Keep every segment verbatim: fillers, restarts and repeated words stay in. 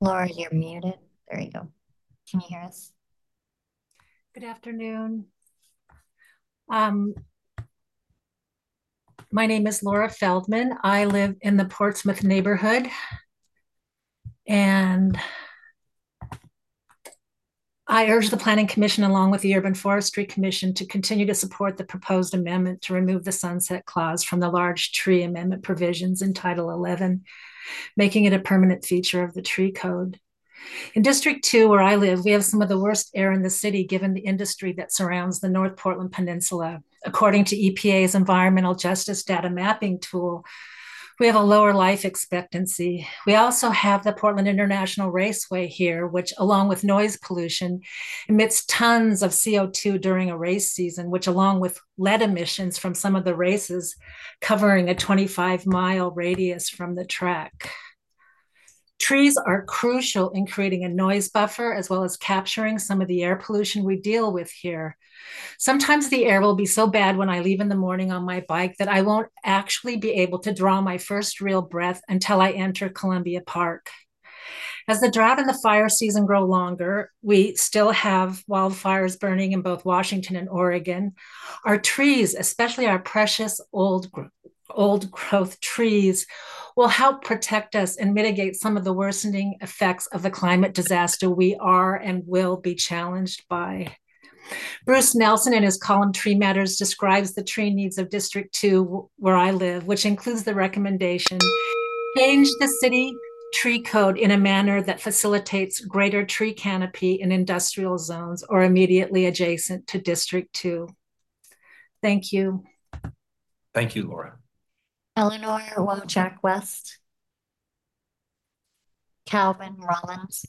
Laura, you're muted. There you go. Can you hear us? Good afternoon. Um, my name is Laura Feldman. I live in the Portsmouth neighborhood, and I urge the Planning Commission, along with the Urban Forestry Commission, to continue to support the proposed amendment to remove the sunset clause from the large tree amendment provisions in Title eleven, making it a permanent feature of the tree code. In District two, where I live, we have some of the worst air in the city given the industry that surrounds the North Portland Peninsula. According to E P A's Environmental Justice Data Mapping Tool, we have a lower life expectancy. We also have the Portland International Raceway here, which, along with noise pollution, emits tons of C O two during a race season, which, along with lead emissions from some of the races, covering a twenty-five mile radius from the track. Trees are crucial in creating a noise buffer as well as capturing some of the air pollution we deal with here. Sometimes the air will be so bad when I leave in the morning on my bike that I won't actually be able to draw my first real breath until I enter Columbia Park. As the drought and the fire season grow longer, we still have wildfires burning in both Washington and Oregon. Our trees, especially our precious old old growth trees, will help protect us and mitigate some of the worsening effects of the climate disaster we are and will be challenged by. Bruce Nelson, in his column Tree Matters, describes the tree needs of District two, where I live, which includes the recommendation change the city tree code in a manner that facilitates greater tree canopy in industrial zones or immediately adjacent to District two. Thank you. Thank you, Laura. Eleanor Wojak West. Calvin Rollins.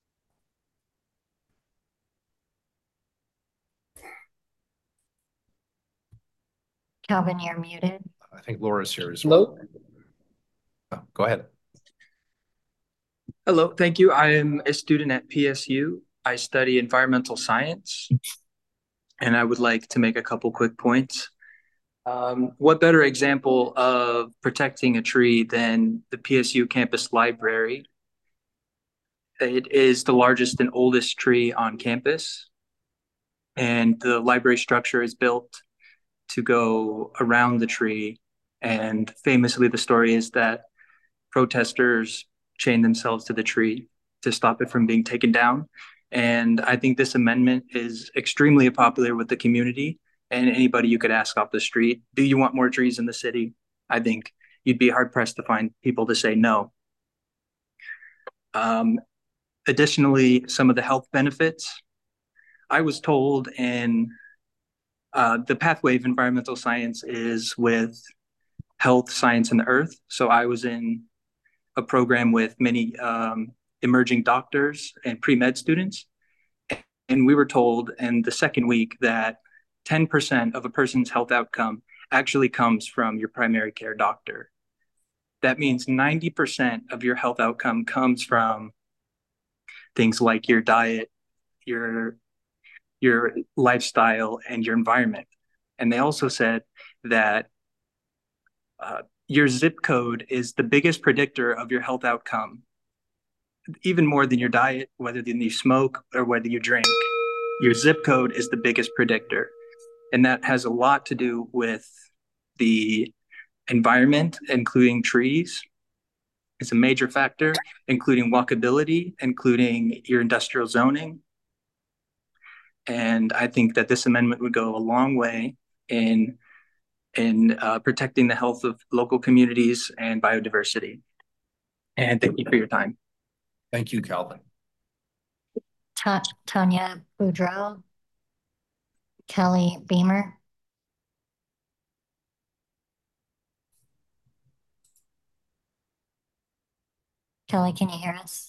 Calvin, you're muted. I think Laura's here as well. Hello. Oh, go ahead. Hello, thank you. I am a student at P S U. I study environmental science, and I would like to make a couple quick points. Um, what better example of protecting a tree than the P S U campus library? It is the largest and oldest tree on campus, and the library structure is built to go around the tree. And famously, the story is that protesters chained themselves to the tree to stop it from being taken down. And I think this amendment is extremely popular with the community and anybody you could ask off the street. Do you want more trees in the city? I think you'd be hard pressed to find people to say no. Um, additionally, some of the health benefits. I was told in uh, the pathway of environmental science is with health, science, and the earth. So I was in a program with many um, emerging doctors and pre-med students. And we were told in the second week that ten percent of a person's health outcome actually comes from your primary care doctor. That means ninety percent of your health outcome comes from things like your diet, your, your lifestyle, and your environment. And they also said that uh, your zip code is the biggest predictor of your health outcome, even more than your diet, whether you smoke or whether you drink. Your zip code is the biggest predictor. And that has a lot to do with the environment, including trees. It's a major factor, including walkability, including your industrial zoning. And I think that this amendment would go a long way in in uh, protecting the health of local communities and biodiversity. And thank you for your time. Thank you, Calvin. Ta Tanya Boudreau. Kelly Beamer. Kelly, can you hear us?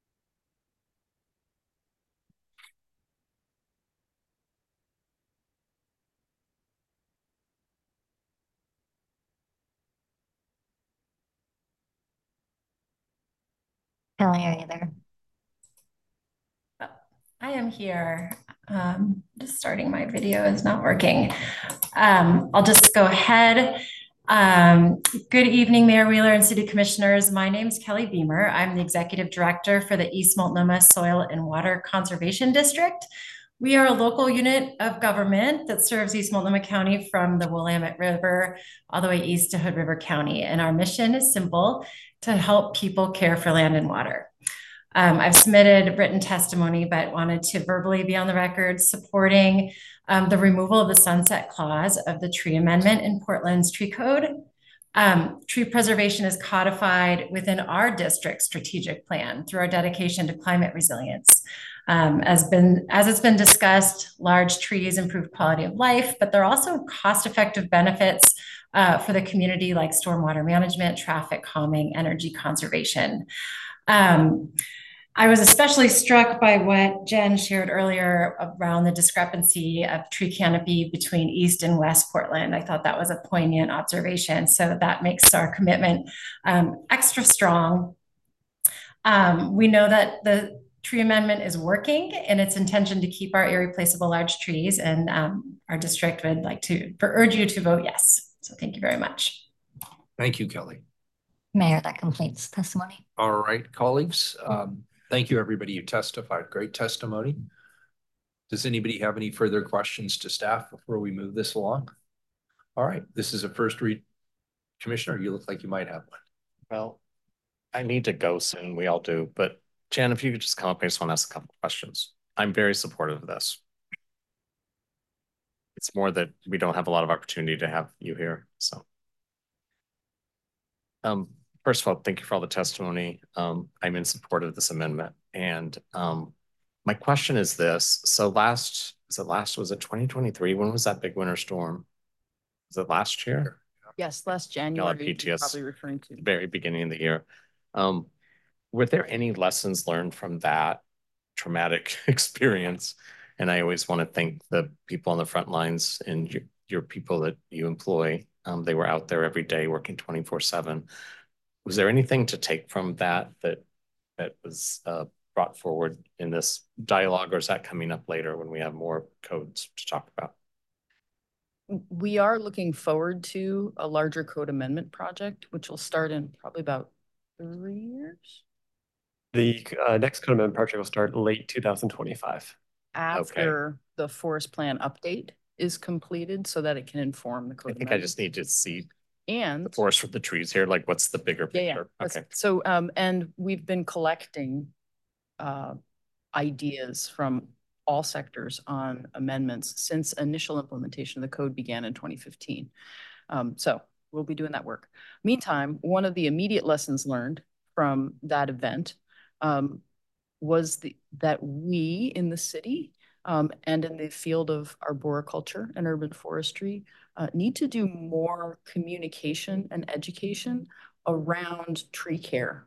Kelly, are you there? I am here. Um, just starting my video is not working. Um, I'll just go ahead. Um, good evening, Mayor Wheeler and City Commissioners. My name is Kelly Beamer. I'm the Executive Director for the East Multnomah Soil and Water Conservation District. We are a local unit of government that serves East Multnomah County from the Willamette River all the way east to Hood River County. And our mission is simple: to help people care for land and water. Um, I've submitted written testimony, but wanted to verbally be on the record supporting um, the removal of the sunset clause of the tree amendment in Portland's tree code. Um, tree preservation is codified within our district's strategic plan through our dedication to climate resilience. Um, as been as it's been discussed, large trees improve quality of life, but they're also cost-effective benefits uh, for the community, like stormwater management, traffic calming, energy conservation. Um, I was especially struck by what Jen shared earlier around the discrepancy of tree canopy between East and West Portland. I thought that was a poignant observation. So that makes our commitment um, extra strong. Um, we know that the tree amendment is working in its intention to keep our irreplaceable large trees, and um, our district would like to urge you to vote yes. So thank you very much. Thank you, Kelly. Mayor, that completes testimony. All right, colleagues. Um, thank you, everybody who testified. Great testimony. Does anybody have any further questions to staff before we move this along? All right, this is a first read. Commissioner, you look like you might have one. Well, I need to go soon. We all do. But Jan, if you could just come up, I just want to ask a couple questions. I'm very supportive of this. It's more that we don't have a lot of opportunity to have you here. So, um, first of all, thank you for all the testimony. Um, I'm in support of this amendment. And um, my question is this. So last, was it last, was it twenty twenty-three? When was that big winter storm? Was it last year? Yes, last January. P T S, probably referring to the very beginning of the year. Um, were there any lessons learned from that traumatic experience? And I always want to thank the people on the front lines and your, your people that you employ. Um, they were out there every day working twenty-four seven. Was there anything to take from that that that was uh, brought forward in this dialogue, or is that coming up later when we have more codes to talk about? We are looking forward to a larger code amendment project, which will start in probably about three years. The uh, next code amendment project will start late two thousand twenty-five. After okay. the forest plan update is completed so that it can inform the code I think amendment. I just need to see and the forest for the trees here. Like, what's the bigger picture? Yeah, yeah. Okay. So, um, and we've been collecting uh, ideas from all sectors on amendments since initial implementation of the code began in twenty fifteen. Um, so we'll be doing that work. Meantime, one of the immediate lessons learned from that event um, was the, that we in the city um, and in the field of arboriculture and urban forestry uh, need to do more communication and education around tree care.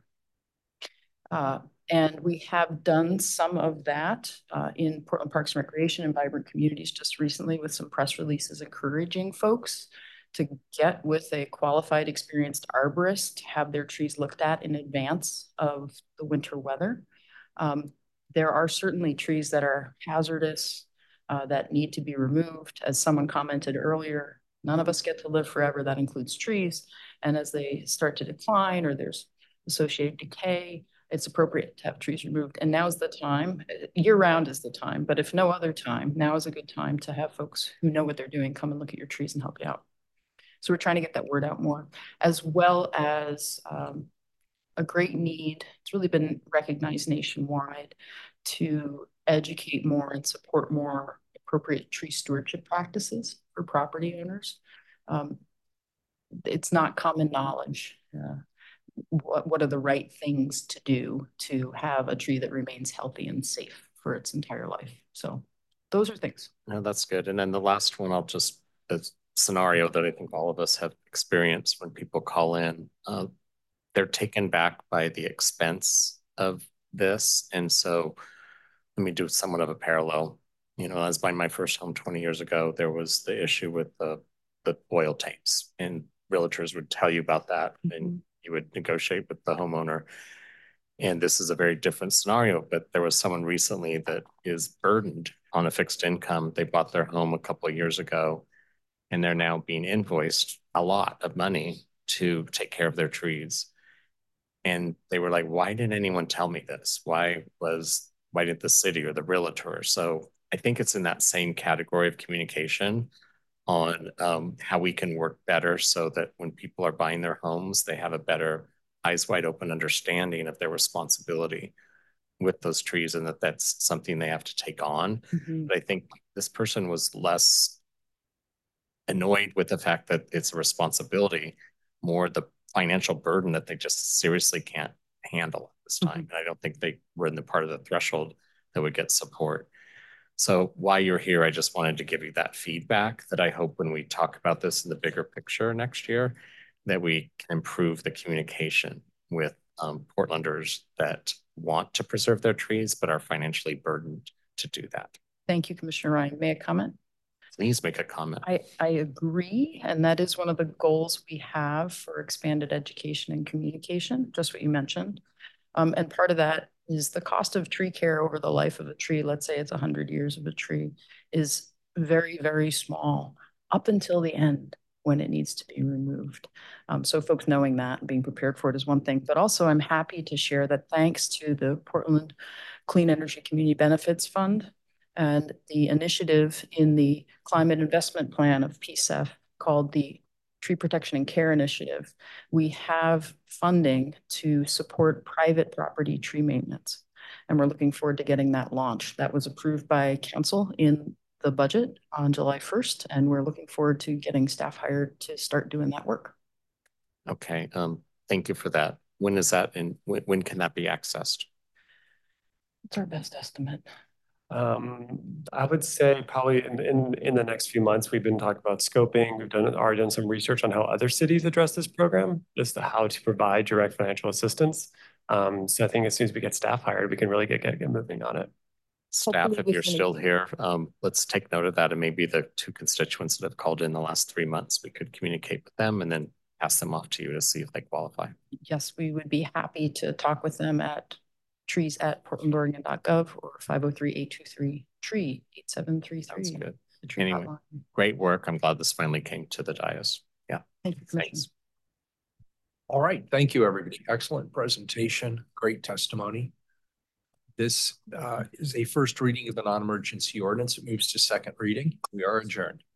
Uh, and we have done some of that uh, in Portland Parks and Recreation and Vibrant Communities just recently with some press releases encouraging folks to get with a qualified, experienced arborist to have their trees looked at in advance of the winter weather. Um, there are certainly trees that are hazardous, uh, that need to be removed. As someone commented earlier, none of us get to live forever. That includes trees. And as they start to decline or there's associated decay, it's appropriate to have trees removed. And now's the time, year round is the time, but if no other time, now is a good time to have folks who know what they're doing come and look at your trees and help you out. So we're trying to get that word out more, as well as um, a great need. It's really been recognized nationwide to educate more and support more appropriate tree stewardship practices for property owners. Um, it's not common knowledge. Uh, what, what are the right things to do to have a tree that remains healthy and safe for its entire life? So those are things. No, that's good. And then the last one, I'll just, a scenario that I think all of us have experienced when people call in, uh, they're taken back by the expense of this. And so let me do somewhat of a parallel. You know, as buying my first home twenty years ago, there was the issue with the, the oil tanks, and realtors would tell you about that. Mm-hmm. And you would negotiate with the homeowner. And this is a very different scenario, but there was someone recently that is burdened on a fixed income. They bought their home a couple of years ago, And they're now being invoiced a lot of money to take care of their trees. And they were like, why didn't anyone tell me this? Why was, why didn't the city or the realtor? So I think it's in that same category of communication on um, how we can work better so that when people are buying their homes, they have a better eyes wide open understanding of their responsibility with those trees and that that's something they have to take on. Mm-hmm. But I think this person was less annoyed with the fact that it's a responsibility, more the financial burden that they just seriously can't handle at this time. Mm-hmm. And I don't think they were in the part of the threshold that would get support. So while you're here, I just wanted to give you that feedback that I hope when we talk about this in the bigger picture next year, that we can improve the communication with um, Portlanders that want to preserve their trees, but are financially burdened to do that. Thank you, Commissioner Ryan. May I comment? Please make a comment. I, I agree. And that is one of the goals we have for expanded education and communication, just what you mentioned. Um, and part of that is the cost of tree care over the life of a tree. Let's say it's one hundred years of a tree is very, very small up until the end when it needs to be removed. Um, so folks knowing that and being prepared for it is one thing, but also I'm happy to share that thanks to the Portland Clean Energy Community Benefits Fund and the initiative in the Climate Investment Plan of P C E F called the Tree Protection and Care Initiative, we have funding to support private property tree maintenance. And we're looking forward to getting that launched. That was approved by council in the budget on July first, and we're looking forward to getting staff hired to start doing that work. Okay, um, thank you for that. When is that and when, when can that be accessed? It's our best estimate. Um, I would say probably in, in, in the next few months, we've been talking about scoping. We've done already done some research on how other cities address this program, just how to provide direct financial assistance. Um, so I think as soon as we get staff hired, we can really get, get, get moving on it. Staff, if you're still here, um, let's take note of that. And maybe the two constituents that have called in the last three months, we could communicate with them and then pass them off to you to see if they qualify. Yes, we would be happy to talk with them at trees at portland oregon dot gov or five oh three, eight two three, tree eight seven three three. Sounds good. Anyway, hotline. Great work. I'm glad this finally came to the dais. Yeah. Thank you. Thanks. All right. Thank you, everybody. Excellent presentation. Great testimony. This uh, is a first reading of the non-emergency ordinance. It moves to second reading. We are adjourned.